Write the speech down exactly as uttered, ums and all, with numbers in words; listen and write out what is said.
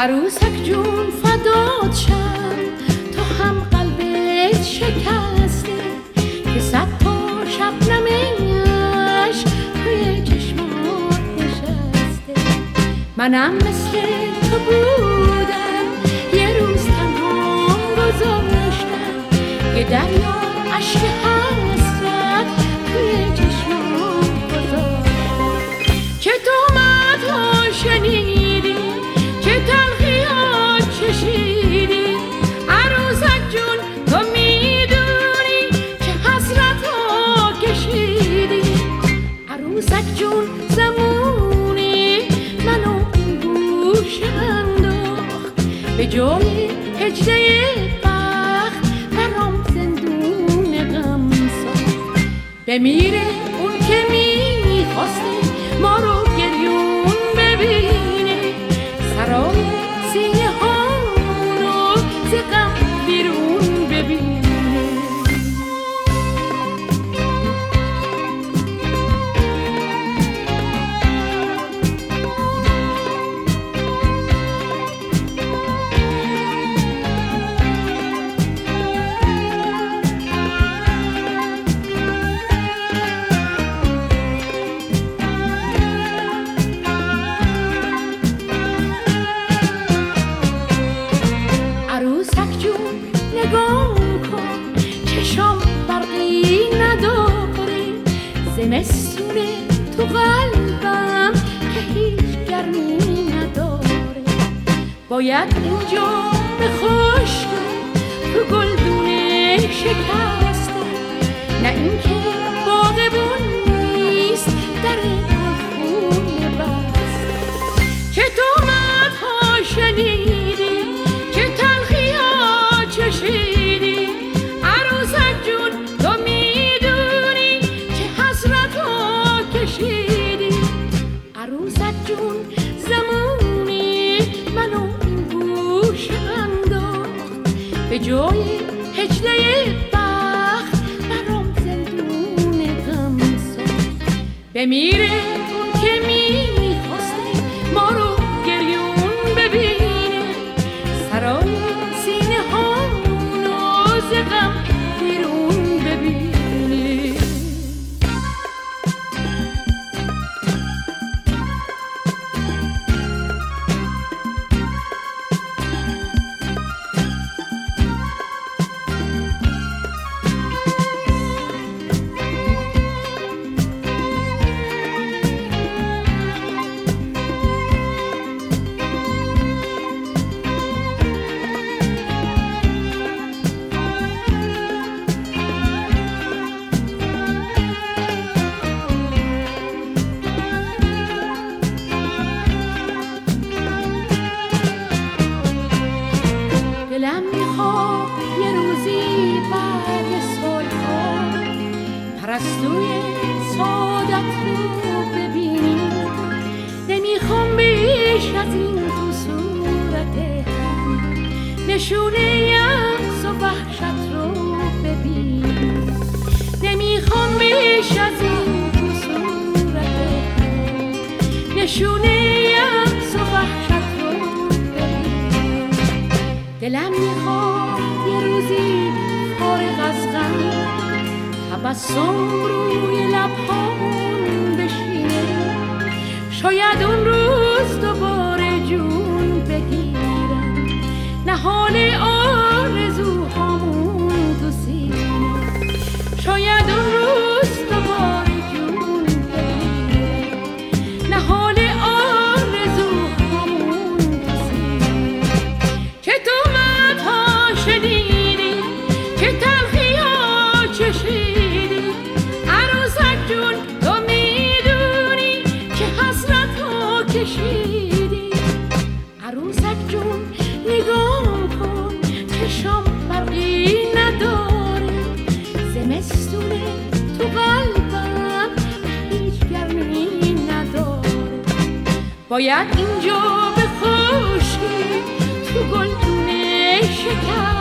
عروسک جون فدات شم، تو هم قلبت شکسته که صد تا شبنمش توی چشمات نشسته. منم مثل تو بودم، یه روز تنها گذاشتم، یه دریا عشق حسرت توی چشمات گذاشتم. چه تهمت‌ها شنیدی، چه تلخی‌ها چشیدی، عروسک جون تو میدونی چه حسرت‌ها کشیدی. عروسک جون زمونی منو این گوشه انداخت، به جای هجله بخت برام زندون غم ساخت. بمیره اون که میخواسته ما رو گریون ببینه، سرای سینه هامونو ز غم بیرون ببینه. عروسک جون نگاه کن، چشام برقی نداره، زمستونه تو قلبم که هیچ گرمی نداره. باید اینجا به خشکی تو گلدونه شکسته، نه اینکه باغبون نیست در خونه بسته. چه تهمت‌ها شنیدی، چه تلخی‌ها چشیدی، عروسک جون تو میدونی چه حسرت‌ها کشیدی. عروسک جون زمونی منو این گوشه انداخت، به جای هجله بخت برام زندون غم ساخت. بمیره اون که میخواسته ما رو گریون ببینه، سرای سینه هامونو ز غم بیرون ببینه. دلم میخواد یه روزی بعد سالها پرستوی سعادت رو ببینی. نمیخوام بیش از این تو صورت هم نشونه یأس و وحشت رو ببینی. نمیخوام بیش از این تو صورت هم نشونه یأس و وحشت رو ببینی. دلم میخواد یه روزی فارغ از غم تبسم روی لبهامون بشینه، شاید اون روز دوباره جون بگیرم نهال آرزوهامون تو سینه. شاید اون روز دوباره جون بگیرم نهال آرزوهامون تو سینه. چه تهمت‌ها شنیدی، چه تلخی‌ها چشیدی، عروسک جون تو میدونی چه حسرت‌ها کشیدی. عروسک جون نگاه کن، چشام برقی نداره، زمستونه تو قلبم هیچ گرمی نداره. باید اینجا به خشکی تو گلدونه شکر